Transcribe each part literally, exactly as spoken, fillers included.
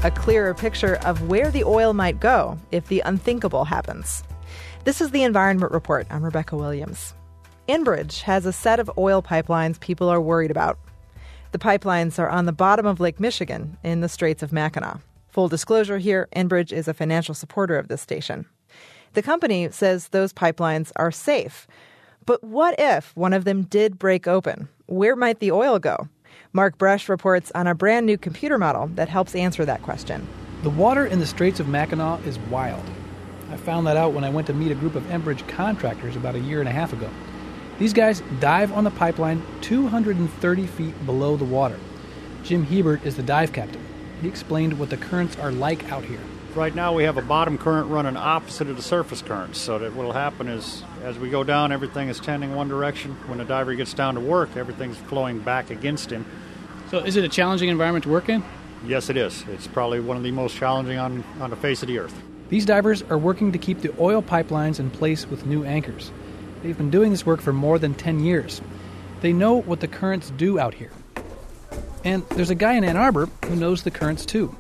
a clearer picture of where the oil might go if the unthinkable happens. This is the Environment Report. I'm Rebecca Williams. Enbridge has a set of oil pipelines people are worried about. The pipelines are on the bottom of Lake Michigan in the Straits of Mackinac. Full disclosure here, Enbridge is a financial supporter of this station. The company says those pipelines are safe. But what if one of them did break open? Where might the oil go? Mark Brush reports on a brand new computer model that helps answer that question. The water in the Straits of Mackinac is wild. I found that out when I went to meet a group of Enbridge contractors about a year and a half ago. These guys dive on the pipeline two hundred thirty feet below the water. Jim Hebert is the dive captain. He explained what the currents are like out here. Right now we have a bottom current running opposite of the surface current, so that what will happen is as we go down, everything is tending one direction. When the diver gets down to work, everything's flowing back against him. So is it a challenging environment to work in? Yes, it is. It's probably one of the most challenging on, on the face of the earth. These divers are working to keep the oil pipelines in place with new anchors. They've been doing this work for more than ten years. They know what the currents do out here. And there's a guy in Ann Arbor who knows the currents too.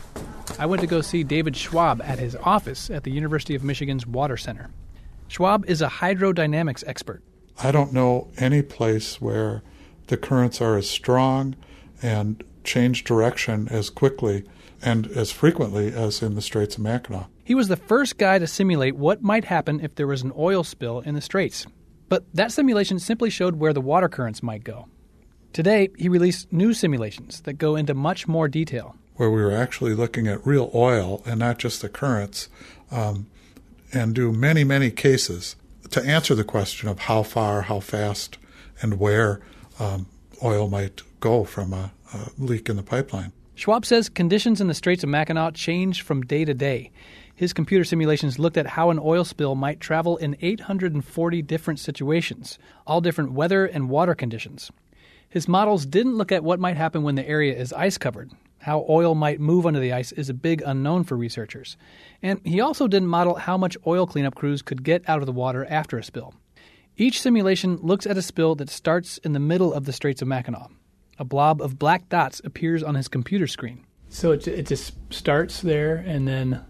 I went to go see David Schwab at his office at the University of Michigan's Water Center. Schwab is a hydrodynamics expert. I don't know any place where the currents are as strong and change direction as quickly and as frequently as in the Straits of Mackinac. He was the first guy to simulate what might happen if there was an oil spill in the Straits. But that simulation simply showed where the water currents might go. Today, he released new simulations that go into much more detail. Where we were actually looking at real oil and not just the currents, um, and do many, many cases to answer the question of how far, how fast, and where um, oil might go from a, a leak in the pipeline. Schwab says conditions in the Straits of Mackinac change from day to day. His computer simulations looked at how an oil spill might travel in eight hundred forty different situations, all different weather and water conditions. His models didn't look at what might happen when the area is ice-covered. How oil might move under the ice is a big unknown for researchers. And he also didn't model how much oil cleanup crews could get out of the water after a spill. Each simulation looks at a spill that starts in the middle of the Straits of Mackinac. A blob of black dots appears on his computer screen. So it, it just starts there, and then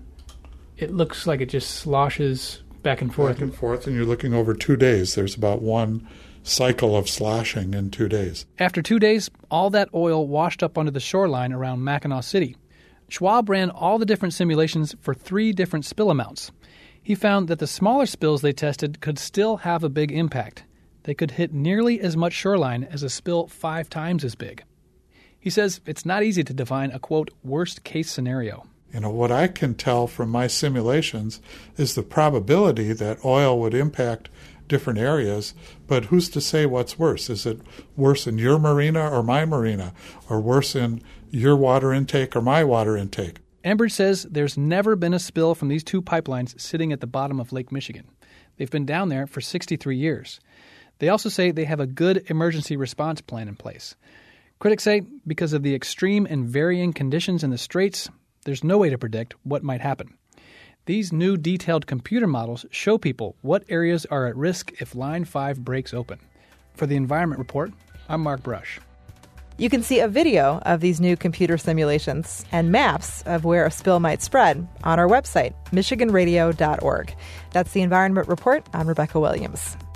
it looks like it just sloshes back and forth. Back and forth, and you're looking over two days. There's about one cycle of sloshing in two days. After two days, all that oil washed up onto the shoreline around Mackinac City. Schwab ran all the different simulations for three different spill amounts. He found that the smaller spills they tested could still have a big impact. They could hit nearly as much shoreline as a spill five times as big. He says it's not easy to define a, quote, worst-case scenario. You know, what I can tell from my simulations is the probability that oil would impact different areas, but who's to say what's worse? Is it worse in your marina or my marina, or worse in your water intake or my water intake? Enbridge says there's never been a spill from these two pipelines sitting at the bottom of Lake Michigan. They've been down there for sixty-three years. They also say they have a good emergency response plan in place. Critics say because of the extreme and varying conditions in the Straits, there's no way to predict what might happen. These new detailed computer models show people what areas are at risk if Line five breaks open. For the Environment Report, I'm Mark Brush. You can see a video of these new computer simulations and maps of where a spill might spread on our website, michigan radio dot org. That's the Environment Report. I'm Rebecca Williams.